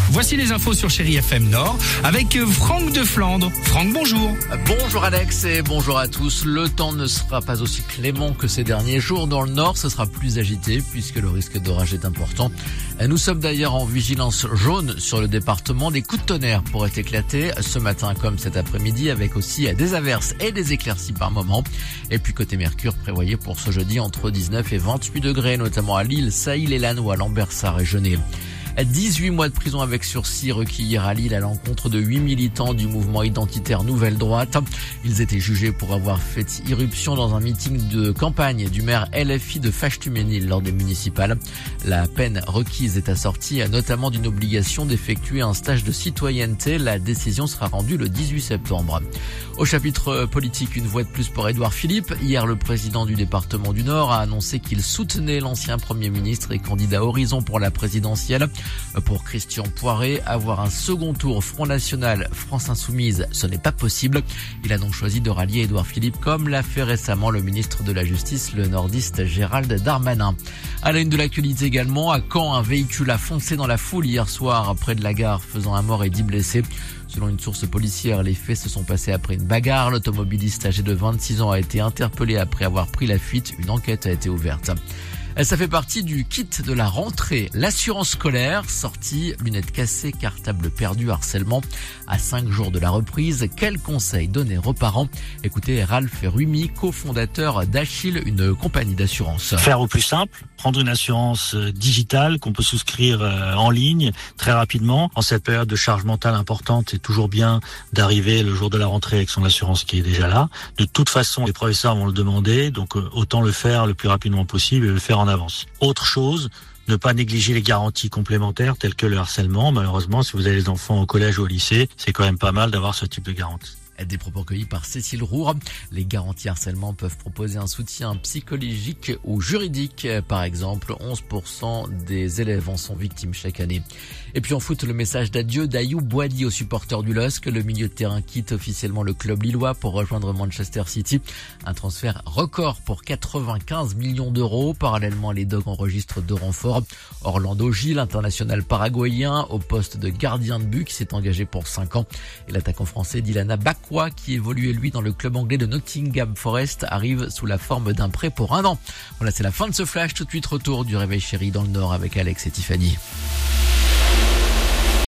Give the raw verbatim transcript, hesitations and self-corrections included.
Voici les infos sur Chéri F M Nord avec Franck de Flandre. Franck, bonjour. Bonjour Alex et bonjour à tous. Le temps ne sera pas aussi clément que ces derniers jours. Dans le nord, ce sera plus agité puisque le risque d'orage est important. Nous sommes d'ailleurs en vigilance jaune sur le département. Des coups de tonnerre pourraient éclater ce matin comme cet après-midi avec aussi des averses et des éclaircies par moment. Et puis côté Mercure, prévoyé pour ce jeudi entre dix-neuf et vingt-huit degrés, notamment à Lille, Sailly, les Lannes ou à Lambersart et Genève. dix-huit mois de prison avec sursis requis hier à Lille à l'encontre de huit militants du mouvement identitaire Nouvelle Droite. Ils étaient jugés pour avoir fait irruption dans un meeting de campagne du maire L F I de Fâche-Tuménil lors des municipales. La peine requise est assortie notamment d'une obligation d'effectuer un stage de citoyenneté. La décision sera rendue le dix-huit septembre. Au chapitre politique, une voix de plus pour Édouard Philippe. Hier, le président du département du Nord a annoncé qu'il soutenait l'ancien Premier ministre et candidat Horizon pour la présidentielle. Pour Christian Poiré, avoir un second tour Front National, France Insoumise, ce n'est pas possible. Il a donc choisi de rallier Édouard Philippe comme l'a fait récemment le ministre de la Justice, le nordiste Gérald Darmanin. À la une de l'actualité également, à Caen, un véhicule a foncé dans la foule hier soir près de la gare, faisant un mort et dix blessés. Selon une source policière, les faits se sont passés après une bagarre. L'automobiliste âgé de vingt-six ans a été interpellé après avoir pris la fuite. Une enquête a été ouverte. Ça fait partie du kit de la rentrée. L'assurance scolaire, sortie, lunettes cassées, cartable perdu, harcèlement. À cinq jours de la reprise, quels conseils donner aux parents? Écoutez Ralph Rumi, cofondateur d'Achille, une compagnie d'assurance. Faire au plus simple, prendre une assurance digitale qu'on peut souscrire en ligne très rapidement. En cette période de charge mentale importante, c'est toujours bien d'arriver le jour de la rentrée avec son assurance qui est déjà là. De toute façon, les professeurs vont le demander, donc autant le faire le plus rapidement possible et le faire en avance. Autre chose, ne pas négliger les garanties complémentaires telles que le harcèlement. Malheureusement, si vous avez des enfants au collège ou au lycée, c'est quand même pas mal d'avoir ce type de garantie. Des propos cueillis par Cécile Roure. Les garanties harcèlement peuvent proposer un soutien psychologique ou juridique. Par exemple, onze pour cent des élèves en sont victimes chaque année. Et puis en foot, le message d'adieu d'Ayoub Boadi aux supporters du L O S C. Le milieu de terrain quitte officiellement le club lillois pour rejoindre Manchester City. Un transfert record pour quatre-vingt-quinze millions d'euros. Parallèlement, les Dogs enregistrent deux renforts. Orlando Gil, international paraguayen, au poste de gardien de but qui s'est engagé pour cinq ans. Et l'attaquant français Dilana Bak, qui évoluait lui dans le club anglais de Nottingham Forest, arrive sous la forme d'un prêt pour un an. Voilà, c'est la fin de ce flash. Tout de suite, retour du Réveil Chéri dans le Nord avec Alex et Tiffany.